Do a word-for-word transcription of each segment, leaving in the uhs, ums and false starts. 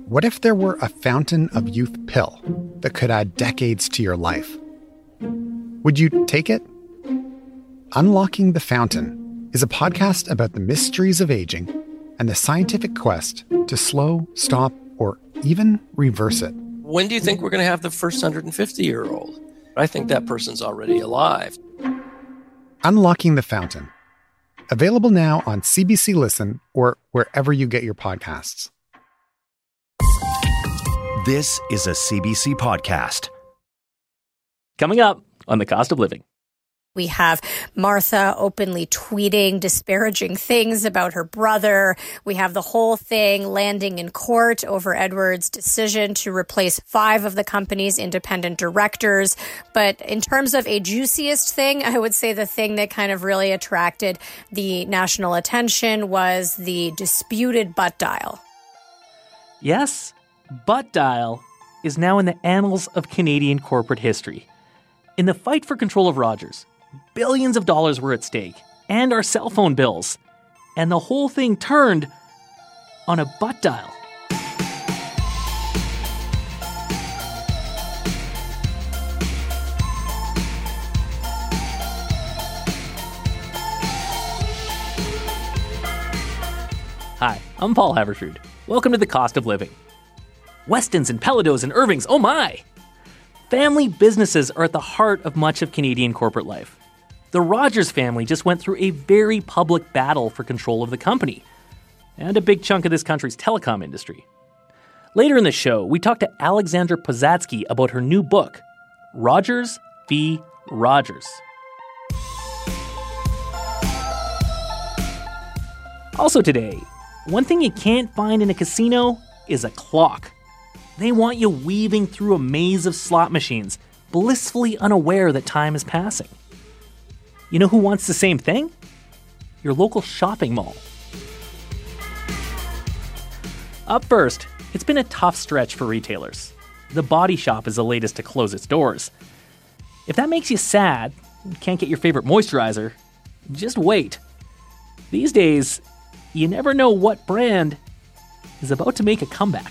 What if there were a fountain of youth pill that could add decades to your life? Would you take it? Unlocking the Fountain is a podcast about the mysteries of aging and the scientific quest to slow, stop, or even reverse it. When do you think we're going to have the first one hundred fifty-year-old? I think that person's already alive. Unlocking the Fountain. Available now on C B C Listen or wherever you get your podcasts. This is a C B C podcast. Coming up on The Cost of Living. We have Martha openly tweeting disparaging things about her brother. We have the whole thing landing in court over Edward's decision to replace five of the company's independent directors. But in terms of a juiciest thing, I would say the thing that kind of really attracted the national attention was the disputed butt dial. Yes, butt dial is now in the annals of Canadian corporate history. In the fight for control of Rogers, billions of dollars were at stake, and our cell phone bills. And the whole thing turned on a butt dial. Hi, I'm Paul Haverstrood. Welcome to The Cost of Living. Westons and Pelados and Irvings, oh my! Family businesses are at the heart of much of Canadian corporate life. The Rogers family just went through a very public battle for control of the company, and a big chunk of this country's telecom industry. Later in the show, we talk to Alexandra Pozatsky about her new book, Rogers v. Rogers. Also today, one thing you can't find in a casino is a clock. They want you weaving through a maze of slot machines, blissfully unaware that time is passing. You know who wants the same thing? Your local shopping mall. Up first, it's been a tough stretch for retailers. The Body Shop is the latest to close its doors. If that makes you sad, you can't get your favorite moisturizer, just wait. These days, you never know what brand is about to make a comeback.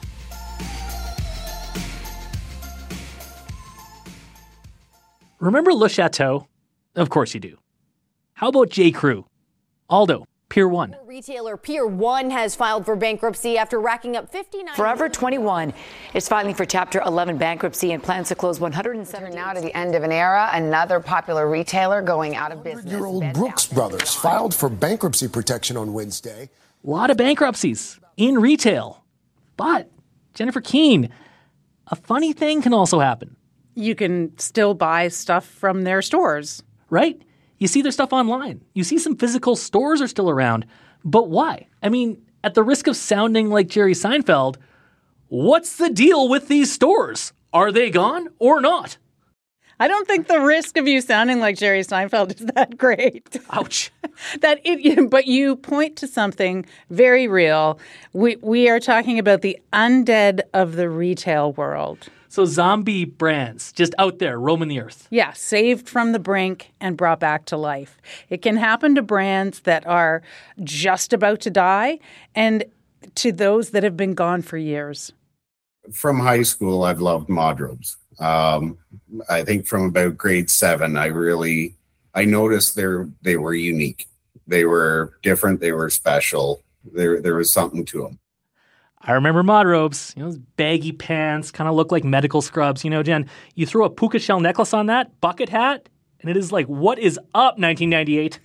Remember Le Chateau? Of course you do. How about J. Crew? Aldo, Pier one. Retailer Pier one has filed for bankruptcy after racking up fifty-nine. Forever twenty-one is filing for Chapter eleven bankruptcy and plans to close one hundred seventy. Now to the end of an era, another popular retailer going out of business. one hundred-year-old Brooks Brothers filed for bankruptcy protection on Wednesday. A lot of bankruptcies in retail. But, Jennifer Keene, a funny thing can also happen. You can still buy stuff from their stores. Right? You see their stuff online. You see some physical stores are still around. But why? I mean, at the risk of sounding like Jerry Seinfeld, what's the deal with these stores? Are they gone or not? I don't think the risk of you sounding like Jerry Seinfeld is that great. Ouch. that it, but you point to something very real. We we are talking about the undead of the retail world. So zombie brands just out there roaming the earth. Yeah, saved from the brink and brought back to life. It can happen to brands that are just about to die and to those that have been gone for years. From high school, I've loved Modrobes. Um, I think from about grade seven, I really, I noticed they're, they were unique. They were different. They were special. There, there was something to them. I remember Modrobes, you know, those baggy pants, kind of look like medical scrubs. You know, Jen, you throw a puka shell necklace on that, bucket hat, and it is like, what is up, nineteen ninety-eight?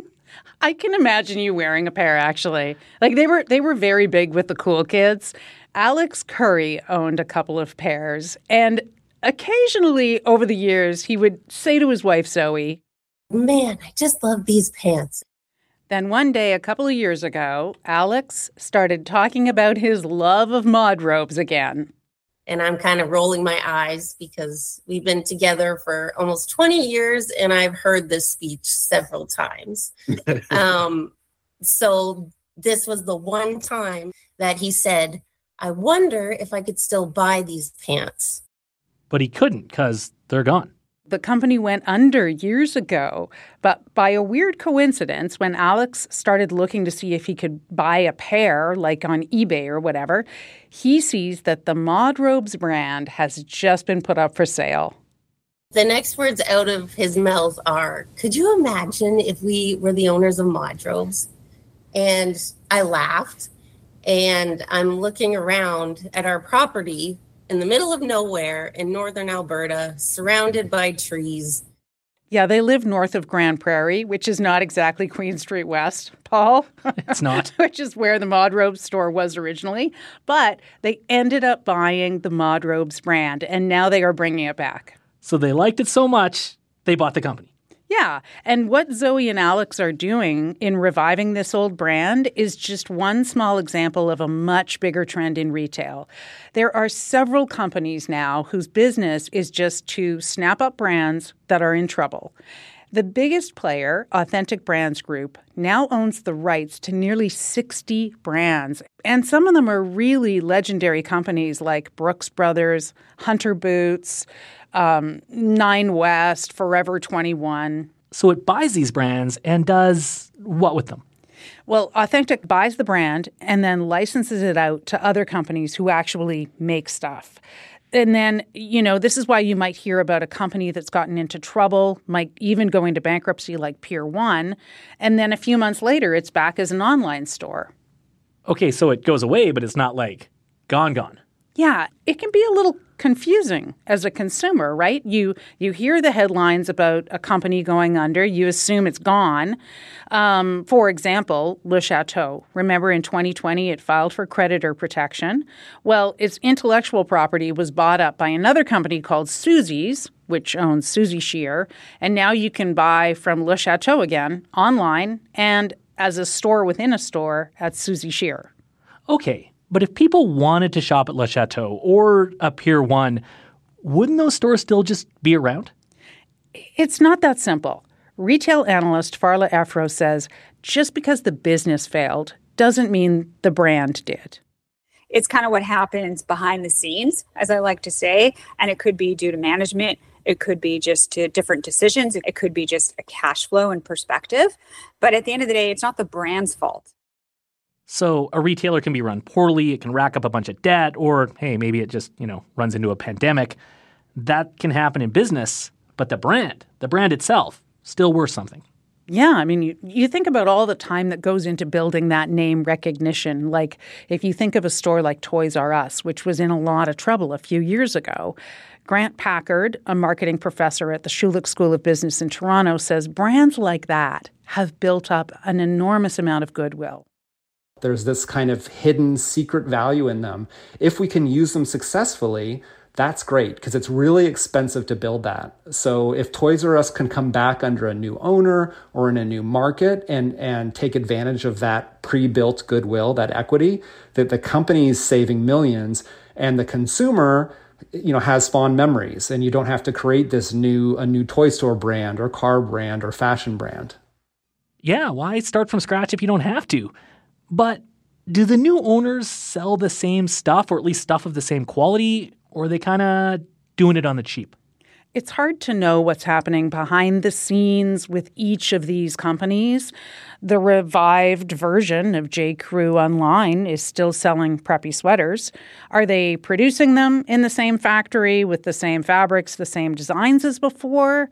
I can imagine you wearing a pair, actually. Like, they were they were very big with the cool kids. Alex Curry owned a couple of pairs, and occasionally over the years, he would say to his wife, Zoe, "Man, I just love these pants." Then one day, a couple of years ago, Alex started talking about his love of Modrobes again. And I'm kind of rolling my eyes because we've been together for almost twenty years, and I've heard this speech several times. um, so this was the one time that he said, "I wonder if I could still buy these pants." But he couldn't because they're gone. The company went under years ago, but by a weird coincidence, when Alex started looking to see if he could buy a pair, like on eBay or whatever, he sees that the Modrobes brand has just been put up for sale. The next words out of his mouth are, could you imagine if we were the owners of Modrobes? And I laughed, and I'm looking around at our property in the middle of nowhere in northern Alberta, surrounded by trees. Yeah, they live north of Grand Prairie, which is not exactly Queen Street West, Paul. It's not. Which is where the Modrobes store was originally. But they ended up buying the Modrobes brand, and now they are bringing it back. So they liked it so much, they bought the company. Yeah, and what Zoe and Alex are doing in reviving this old brand is just one small example of a much bigger trend in retail. There are several companies now whose business is just to snap up brands that are in trouble. The biggest player, Authentic Brands Group, now owns the rights to nearly sixty brands. And some of them are really legendary companies like Brooks Brothers, Hunter Boots, um, Nine West, Forever twenty-one. So it buys these brands and does what with them? Well, Authentic buys the brand and then licenses it out to other companies who actually make stuff. And then, you know, this is why you might hear about a company that's gotten into trouble, might even go into bankruptcy like Pier one, and then a few months later, it's back as an online store. Okay, so it goes away, but it's not like gone, gone. Yeah, it can be a little confusing as a consumer, right? You you hear the headlines about a company going under, you assume it's gone. Um, for example, Le Chateau. Remember in twenty twenty it filed for creditor protection. Well, its intellectual property was bought up by another company called Susie's, which owns Susie Shear, and now you can buy from Le Chateau again online and as a store within a store at Susie Shear. Okay. But if people wanted to shop at Le Chateau or a Pier one, wouldn't those stores still just be around? It's not that simple. Retail analyst Farla Efro says just because the business failed doesn't mean the brand did. It's kind of what happens behind the scenes, as I like to say, and it could be due to management. It could be just to different decisions. It could be just a cash flow and perspective. But at the end of the day, it's not the brand's fault. So a retailer can be run poorly, it can rack up a bunch of debt, or, hey, maybe it just, you know, runs into a pandemic. That can happen in business, but the brand, the brand itself, still worth something. Yeah, I mean, you, you think about all the time that goes into building that name recognition. Like if you think of a store like Toys R Us, which was in a lot of trouble a few years ago, Grant Packard, a marketing professor at the Schulich School of Business in Toronto, says brands like that have built up an enormous amount of goodwill. There's this kind of hidden secret value in them. If we can use them successfully, that's great because it's really expensive to build that. So if Toys R Us can come back under a new owner or in a new market and, and take advantage of that pre-built goodwill, that equity, that the company's saving millions and the consumer, you know, has fond memories and you don't have to create this new, a new toy store brand or car brand or fashion brand. Yeah, why start from scratch if you don't have to? But do the new owners sell the same stuff or at least stuff of the same quality, or are they kind of doing it on the cheap? It's hard to know what's happening behind the scenes with each of these companies. The revived version of J. Crew Online is still selling preppy sweaters. Are they producing them in the same factory with the same fabrics, the same designs as before?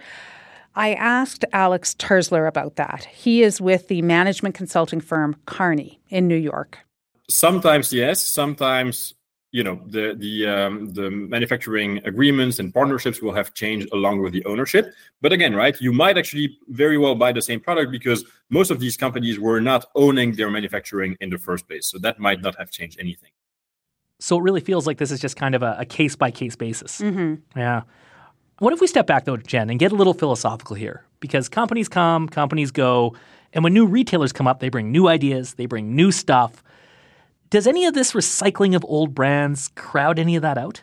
I asked Alex Terzler about that. He is with the management consulting firm Kearney in New York. Sometimes, yes. Sometimes, you know, the the um, the manufacturing agreements and partnerships will have changed along with the ownership. But again, right, you might actually very well buy the same product because most of these companies were not owning their manufacturing in the first place. So that might not have changed anything. So it really feels like this is just kind of a, a case-by-case basis. Mm-hmm. Yeah. What if we step back, though, Jen, and get a little philosophical here? Because companies come, companies go, and when new retailers come up, they bring new ideas, they bring new stuff. Does any of this recycling of old brands crowd any of that out?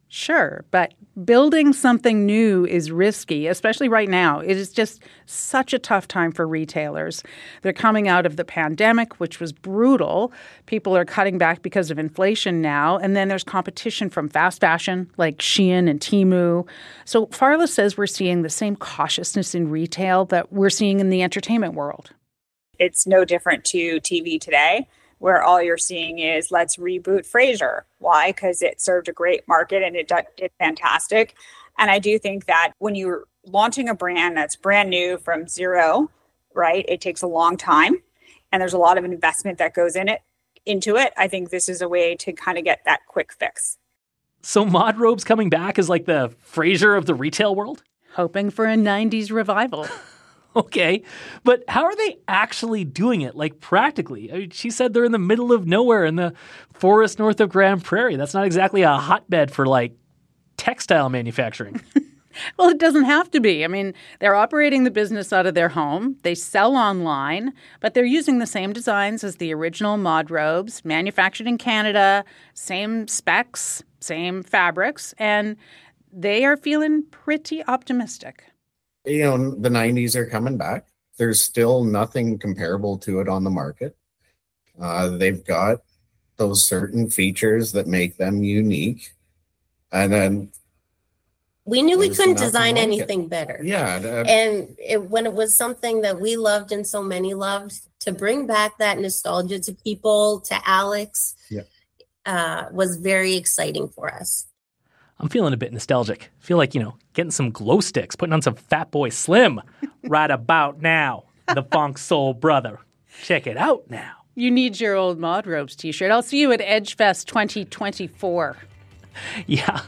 Sure, but building something new is risky, especially right now. It is just such a tough time for retailers. They're coming out of the pandemic, which was brutal. People are cutting back because of inflation now, and then there's competition from fast fashion like Shein and Temu. So Farla says we're seeing the same cautiousness in retail that we're seeing in the entertainment world. It's no different to T V today, where all you're seeing is let's reboot Frasier. Why? Because it served a great market and it did fantastic. And I do think that when you're launching a brand that's brand new from zero, right, it takes a long time and there's a lot of investment that goes in it, into it. I think this is a way to kind of get that quick fix. So Mod Robes coming back is like the Frasier of the retail world? Hoping for a nineties revival. Okay, but how are they actually doing it, like practically? I mean, she said they're in the middle of nowhere in the forest north of Grand Prairie. That's not exactly a hotbed for, like, textile manufacturing. Well, it doesn't have to be. I mean, they're operating the business out of their home. They sell online, but they're using the same designs as the original Mod Robes, manufactured in Canada, same specs, same fabrics, and they are feeling pretty optimistic. You know, the nineties are coming back. There's still nothing comparable to it on the market. Uh, they've got those certain features that make them unique. And then we knew we couldn't design like anything it. better. Yeah. Uh, and it, when it was something that we loved and so many loved, to bring back that nostalgia to people, to Alex, yeah. uh, was very exciting for us. I'm feeling a bit nostalgic. Feel like, you know, getting some glow sticks, putting on some Fat Boy Slim right about now. The Funk Soul Brother. Check it out now. You need your old Mod Robes t-shirt. I'll see you at EdgeFest twenty twenty-four. Yeah.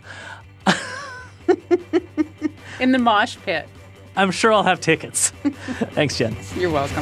In the mosh pit. I'm sure I'll have tickets. Thanks, Jen. You're welcome.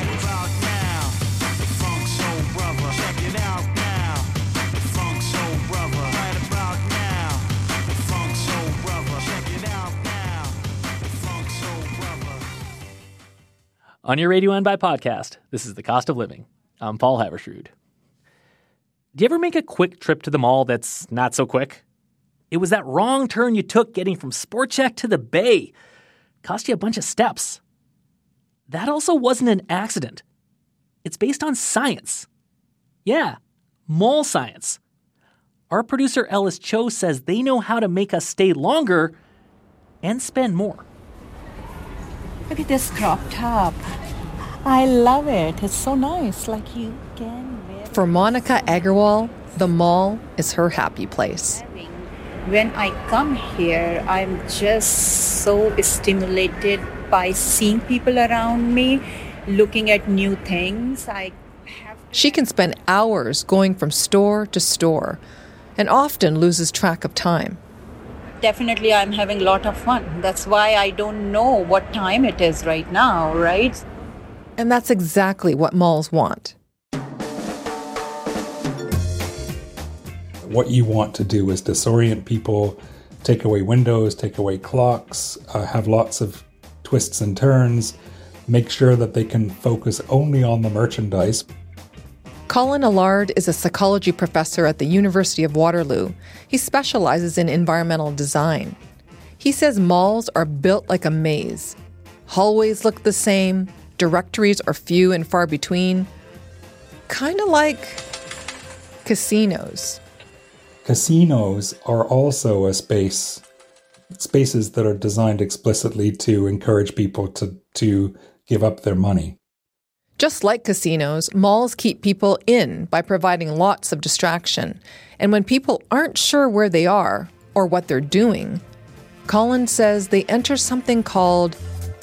On your Radio N by podcast, this is The Cost of Living. I'm Paul Havershrud. Do you ever make a quick trip to the mall that's not so quick? It was that wrong turn you took getting from Sport Chek to the Bay. Cost you a bunch of steps. That also wasn't an accident. It's based on science. Yeah, mall science. Our producer Ellis Cho says they know how to make us stay longer and spend more. Look at this crop top. I love it. It's so nice. Like you can wear. For Monica Agarwal, the mall is her happy place. When I come here, I'm just so stimulated by seeing people around me, looking at new things. I have. She can spend hours going from store to store and often loses track of time. Definitely, I'm having a lot of fun. That's why I don't know what time it is right now, right? And that's exactly what malls want. What you want to do is disorient people, take away windows, take away clocks, uh, have lots of twists and turns, make sure that they can focus only on the merchandise. Colin Allard is a psychology professor at the University of Waterloo. He specializes in environmental design. He says malls are built like a maze. Hallways look the same, directories are few and far between. Kind of like casinos. Casinos are also a space, spaces that are designed explicitly to encourage people to, to give up their money. Just like casinos, malls keep people in by providing lots of distraction. And when people aren't sure where they are or what they're doing, Colin says they enter something called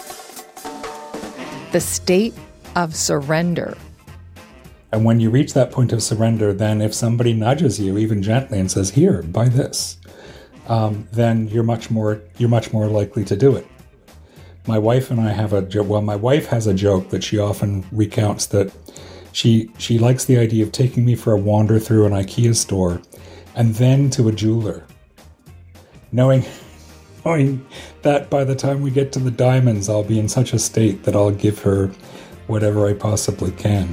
the state of surrender. And when you reach that point of surrender, then if somebody nudges you, even gently, and says, "Here, buy this," um, then you're much more you're much more likely to do it. My wife and I have a joke. Well, my wife has a joke that she often recounts that she she likes the idea of taking me for a wander through an IKEA store and then to a jeweler, knowing knowing that by the time we get to the diamonds, I'll be in such a state that I'll give her whatever I possibly can.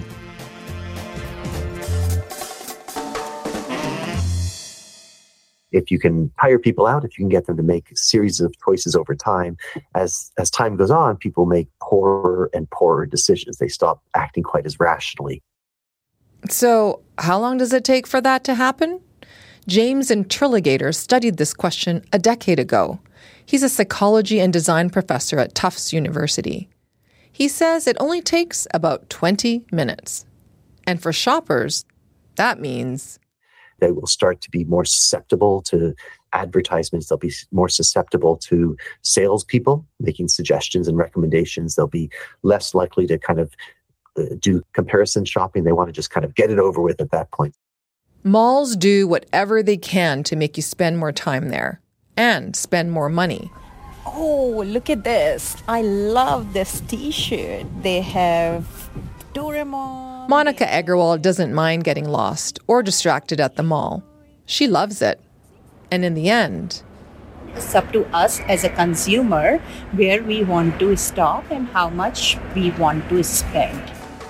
If you can hire people out, if you can get them to make a series of choices over time, as as time goes on, people make poorer and poorer decisions. They stop acting quite as rationally. So how long does it take for that to happen? James Intrigligator studied this question a decade ago. He's a psychology and design professor at Tufts University. He says it only takes about twenty minutes. And for shoppers, that means they will start to be more susceptible to advertisements. They'll be more susceptible to salespeople making suggestions and recommendations. They'll be less likely to kind of uh, do comparison shopping. They want to just kind of get it over with at that point. Malls do whatever they can to make you spend more time there and spend more money. Oh, look at this. I love this t-shirt. They have Doraemon. Monica Egerwald doesn't mind getting lost or distracted at the mall. She loves it. And in the end, it's up to us as a consumer where we want to stop and how much we want to spend.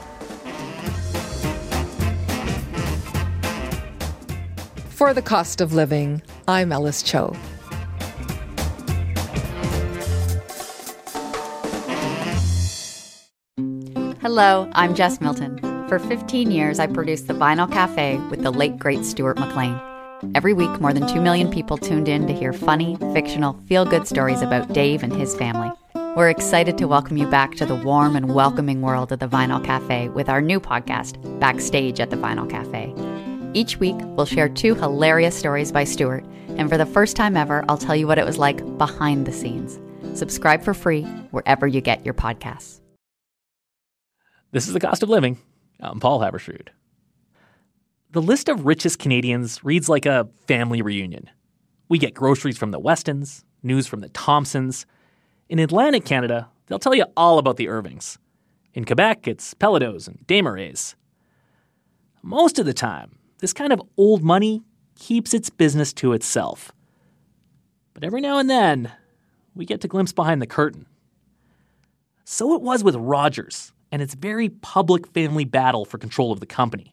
For The Cost of Living, I'm Ellis Cho. Hello, I'm Jess Milton. For fifteen years, I produced The Vinyl Cafe with the late, great Stuart McLean. Every week, more than two million people tuned in to hear funny, fictional, feel-good stories about Dave and his family. We're excited to welcome you back to the warm and welcoming world of The Vinyl Cafe with our new podcast, Backstage at The Vinyl Cafe. Each week, we'll share two hilarious stories by Stuart, and for the first time ever, I'll tell you what it was like behind the scenes. Subscribe for free wherever you get your podcasts. This is The Cost of Living. I'm Paul Haberstrood. The list of richest Canadians reads like a family reunion. We get groceries from the Westons, news from the Thompsons. In Atlantic Canada, they'll tell you all about the Irvings. In Quebec, it's Pelados and Desmarais. Most of the time, this kind of old money keeps its business to itself. But every now and then, we get to glimpse behind the curtain. So it was with Rogers and its very public family battle for control of the company.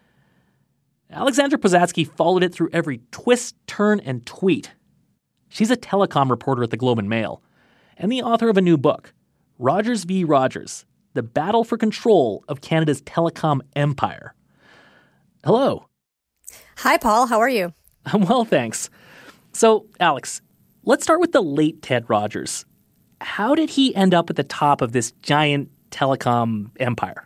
Alexandra Posadsky followed it through every twist, turn, and tweet. She's a telecom reporter at the Globe and Mail and the author of a new book, Rogers v. Rogers, The Battle for Control of Canada's Telecom Empire. Hello. Hi, Paul. How are you? I'm well, thanks. So, Alex, let's start with the late Ted Rogers. How did he end up at the top of this giant telecom empire?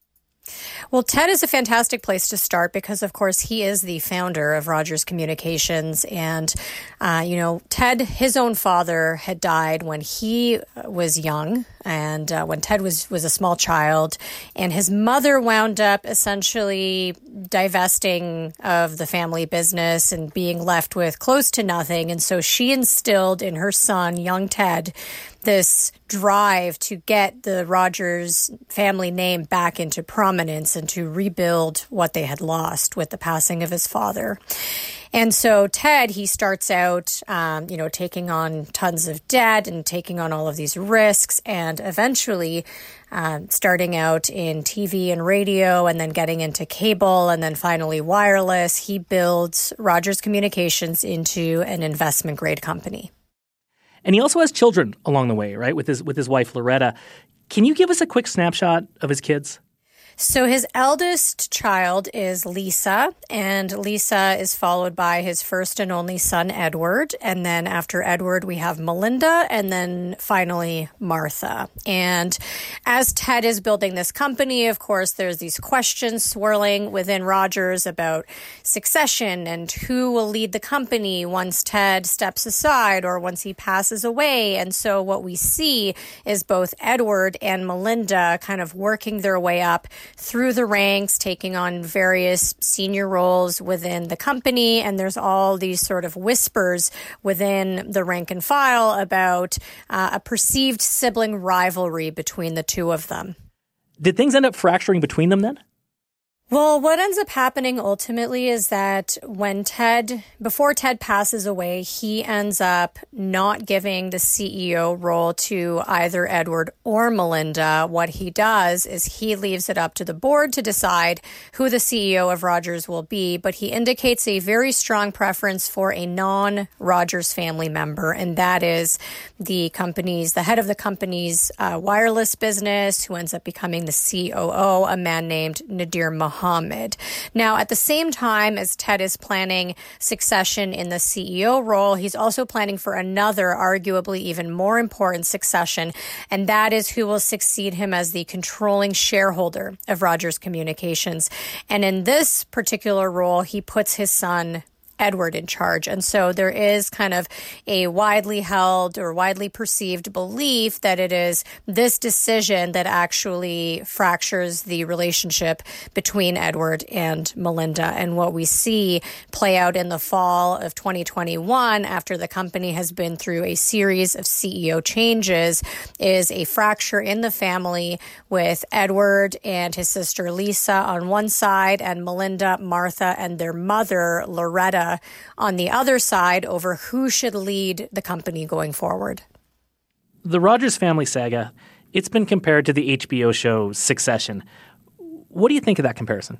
Well, Ted is a fantastic place to start because, of course, he is the founder of Rogers Communications. And, uh, you know, Ted, his own father, had died when he was young and uh, when Ted was, was a small child. And his mother wound up essentially divesting of the family business and being left with close to nothing. And so she instilled in her son, young Ted, this drive to get the Rogers family name back into prominence and to rebuild what they had lost with the passing of his father. And so Ted, he starts out, um, you know, taking on tons of debt and taking on all of these risks and eventually um, starting out in T V and radio and then getting into cable and then finally wireless. He builds Rogers Communications into an investment grade company. And he also has children along the way, right, with his with his wife, Loretta. Can you give us a quick snapshot of his kids? So his eldest child is Lisa, and Lisa is followed by his first and only son, Edward. And then after Edward, we have Melinda, and then finally Martha. And as Ted is building this company, of course, there's these questions swirling within Rogers about succession and who will lead the company once Ted steps aside or once he passes away. And so what we see is both Edward and Melinda kind of working their way up through the ranks, taking on various senior roles within the company. And there's all these sort of whispers within the rank and file about uh, a perceived sibling rivalry between the two of them. Did things end up fracturing between them then? Well, what ends up happening ultimately is that when Ted, before Ted passes away, he ends up not giving the C E O role to either Edward or Melinda. What he does is he leaves it up to the board to decide who the C E O of Rogers will be, but he indicates a very strong preference for a non-Rogers family member, and that is the company's, the head of the company's uh, wireless business, who ends up becoming the C O O, a man named Nadir Mohammed. Now, at the same time as Ted is planning succession in the C E O role, he's also planning for another, arguably even more important succession, and that is who will succeed him as the controlling shareholder of Rogers Communications. And in this particular role, he puts his son Edward in charge. And so there is kind of a widely held or widely perceived belief that it is this decision that actually fractures the relationship between Edward and Melinda. And what we see play out in the fall of twenty twenty-one, after the company has been through a series of C E O changes, is a fracture in the family with Edward and his sister Lisa on one side and Melinda, Martha, and their mother, Loretta, on the other side over who should lead the company going forward. The Rogers family saga, it's been compared to the H B O show Succession. What do you think of that comparison?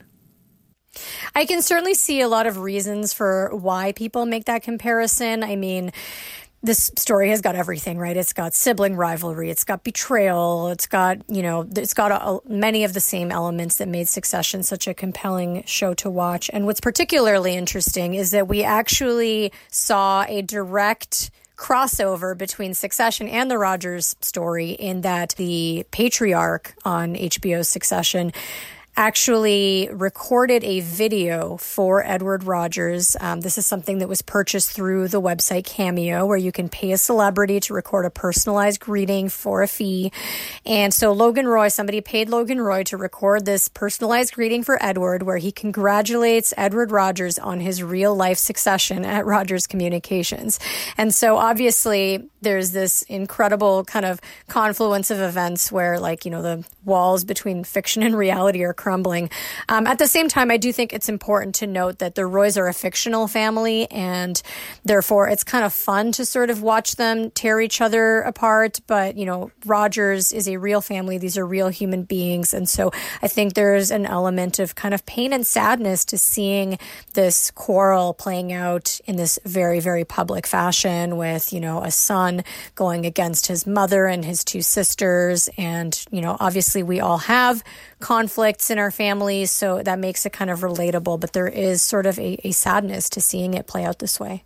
I can certainly see a lot of reasons for why people make that comparison. I mean, this story has got everything, right? It's got sibling rivalry, it's got betrayal, it's got, you know, it's got a, many of the same elements that made Succession such a compelling show to watch. And what's particularly interesting is that we actually saw a direct crossover between Succession and the Rogers story, in that the patriarch on H B O's Succession actually recorded a video for Edward Rogers. Um, this is something that was purchased through the website Cameo, where you can pay a celebrity to record a personalized greeting for a fee. And so Logan Roy, somebody paid Logan Roy to record this personalized greeting for Edward, where he congratulates Edward Rogers on his real life succession at Rogers Communications. And so obviously there's this incredible kind of confluence of events where, like, you know, the walls between fiction and reality are crumbling. Um, at the same time, I do think it's important to note that the Roys are a fictional family, and therefore it's kind of fun to sort of watch them tear each other apart. But, you know, Rogers is a real family. These are real human beings. And so I think there's an element of kind of pain and sadness to seeing this quarrel playing out in this very, very public fashion, with, you know, a son going against his mother and his two sisters. And, you know, obviously we all have conflicts in our families, so that makes it kind of relatable, but there is sort of a, a sadness to seeing it play out this way.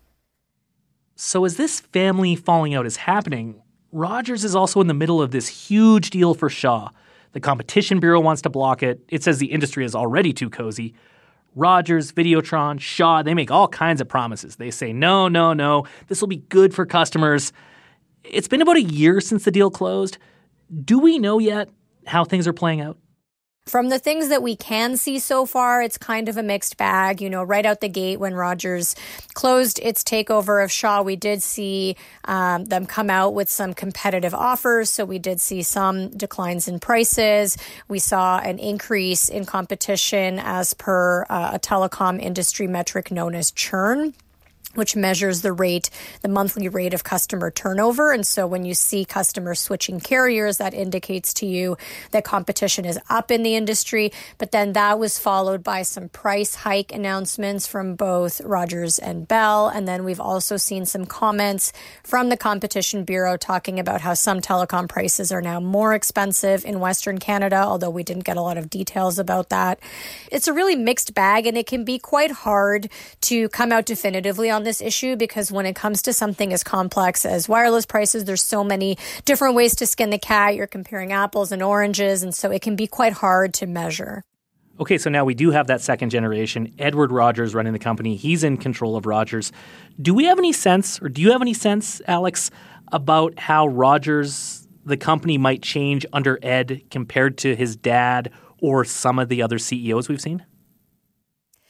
So as this family falling out is happening, Rogers is also in the middle of this huge deal for Shaw. The Competition Bureau wants to block it. It says the industry is already too cozy. Rogers, Videotron, Shaw, they make all kinds of promises. They say, no, no, no, this will be good for customers. It's been about a year since the deal closed. Do we know yet how things are playing out? From the things that we can see so far, it's kind of a mixed bag. You know, right out the gate when Rogers closed its takeover of Shaw, we did see um, them come out with some competitive offers. So we did see some declines in prices. We saw an increase in competition as per uh, a telecom industry metric known as churn, which measures the rate, the monthly rate of customer turnover. And so when you see customers switching carriers, that indicates to you that competition is up in the industry. But then that was followed by some price hike announcements from both Rogers and Bell. And then we've also seen some comments from the Competition Bureau talking about how some telecom prices are now more expensive in Western Canada, although we didn't get a lot of details about that. It's a really mixed bag, and it can be quite hard to come out definitively on this issue, because when it comes to something as complex as wireless prices, there's so many different ways to skin the cat. You're comparing apples and oranges, and so it can be quite hard to measure. Okay, so now we do have that second generation, Edward Rogers running the company. He's in control of Rogers. Do we have any sense, or do you have any sense, Alex, about how Rogers, the company, might change under Ed compared to his dad or some of the other C E Os we've seen?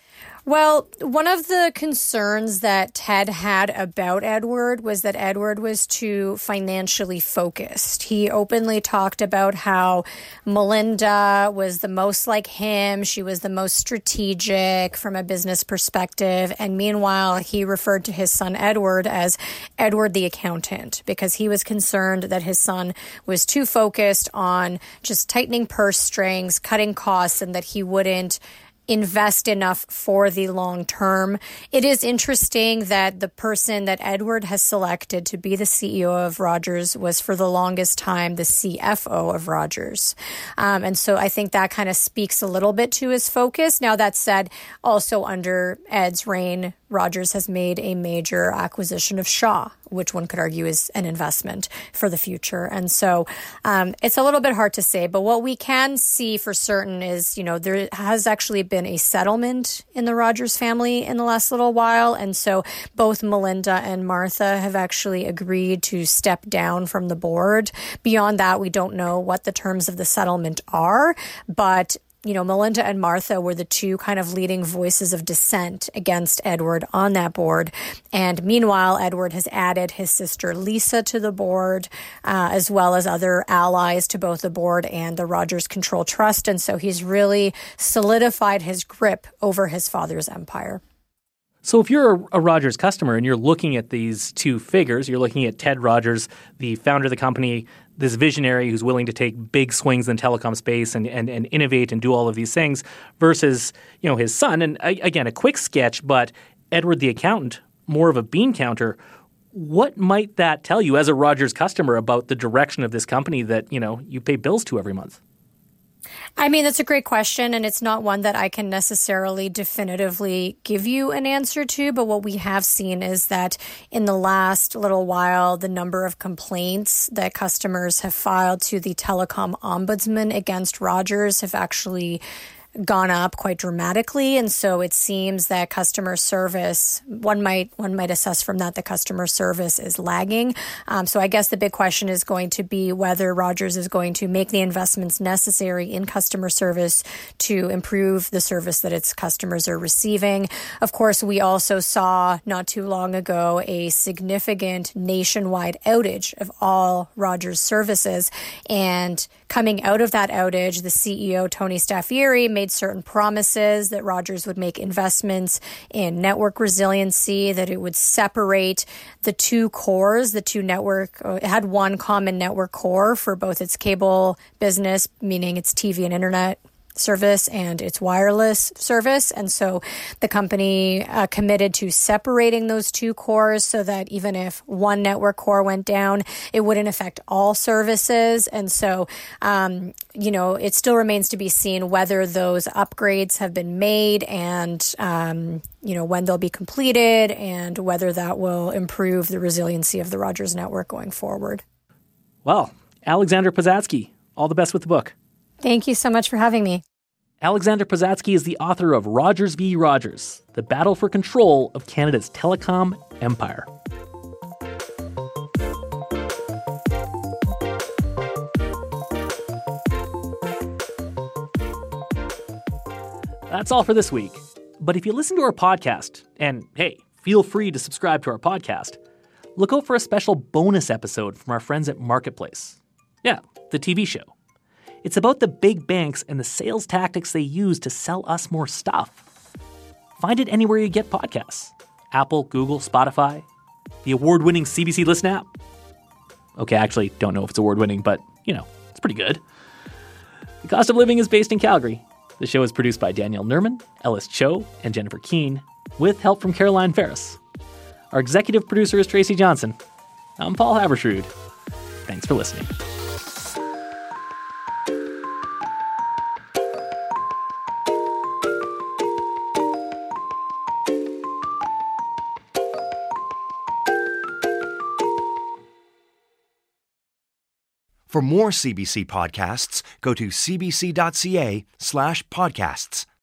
Well, one of the concerns that Ted had about Edward was that Edward was too financially focused. He openly talked about how Melinda was the most like him. She was the most strategic from a business perspective. And meanwhile, he referred to his son Edward as Edward the accountant because he was concerned that his son was too focused on just tightening purse strings, cutting costs, and that he wouldn't invest enough for the long term. It is interesting that the person that Edward has selected to be the C E O of Rogers was for the longest time the C F O of Rogers. Um, and so I think that kind of speaks a little bit to his focus. Now, that said, also under Ed's reign, Rogers has made a major acquisition of Shaw, which one could argue is an investment for the future. And so um, it's a little bit hard to say, but what we can see for certain is, you know, there has actually been a settlement in the Rogers family in the last little while. And so both Melinda and Martha have actually agreed to step down from the board. Beyond that, we don't know what the terms of the settlement are, but you know, Melinda and Martha were the two kind of leading voices of dissent against Edward on that board. And meanwhile, Edward has added his sister Lisa to the board, uh, as well as other allies to both the board and the Rogers Control Trust. And so he's really solidified his grip over his father's empire. So if you're a, a Rogers customer and you're looking at these two figures, you're looking at Ted Rogers, the founder of the company, this visionary who's willing to take big swings in the telecom space and, and, and innovate and do all of these things versus, you know, his son. And uh, again, a quick sketch, but Edward the accountant, more of a bean counter. What might that tell you as a Rogers customer about the direction of this company that, you know, you pay bills to every month? I mean, that's a great question, and it's not one that I can necessarily definitively give you an answer to. But what we have seen is that in the last little while, the number of complaints that customers have filed to the telecom ombudsman against Rogers have actually gone up quite dramatically. And so it seems that customer service, one might one might assess from that the customer service is lagging. Um, so I guess the big question is going to be whether Rogers is going to make the investments necessary in customer service to improve the service that its customers are receiving. Of course, we also saw not too long ago a significant nationwide outage of all Rogers services. And coming out of that outage, the C E O, Tony Staffieri, made certain promises that Rogers would make investments in network resiliency, that it would separate the two cores, the two network, it had one common network core for both its cable business, meaning its T V and internet service, and its wireless service. And so the company uh, committed to separating those two cores so that even if one network core went down, it wouldn't affect all services. And so, um, you know, it still remains to be seen whether those upgrades have been made and, um, you know, when they'll be completed and whether that will improve the resiliency of the Rogers network going forward. Well, Alexandra Posadsky, all the best with the book. Thank you so much for having me. Alexandra Posadsky is the author of Rogers v. Rogers, The Battle for Control of Canada's Telecom Empire. That's all for this week. But if you listen to our podcast, and hey, feel free to subscribe to our podcast, look out for a special bonus episode from our friends at Marketplace. Yeah, the T V show. It's about the big banks and the sales tactics they use to sell us more stuff. Find it anywhere you get podcasts. Apple, Google, Spotify, the award-winning C B C Listen app. Okay, I actually don't know if it's award-winning, but, you know, it's pretty good. The Cost of Living is based in Calgary. The show is produced by Danielle Nerman, Ellis Cho, and Jennifer Keane, with help from Caroline Ferris. Our executive producer is Tracy Johnson. I'm Paul Haberstrood. Thanks for listening. For more C B C podcasts, go to cbc.ca slash podcasts.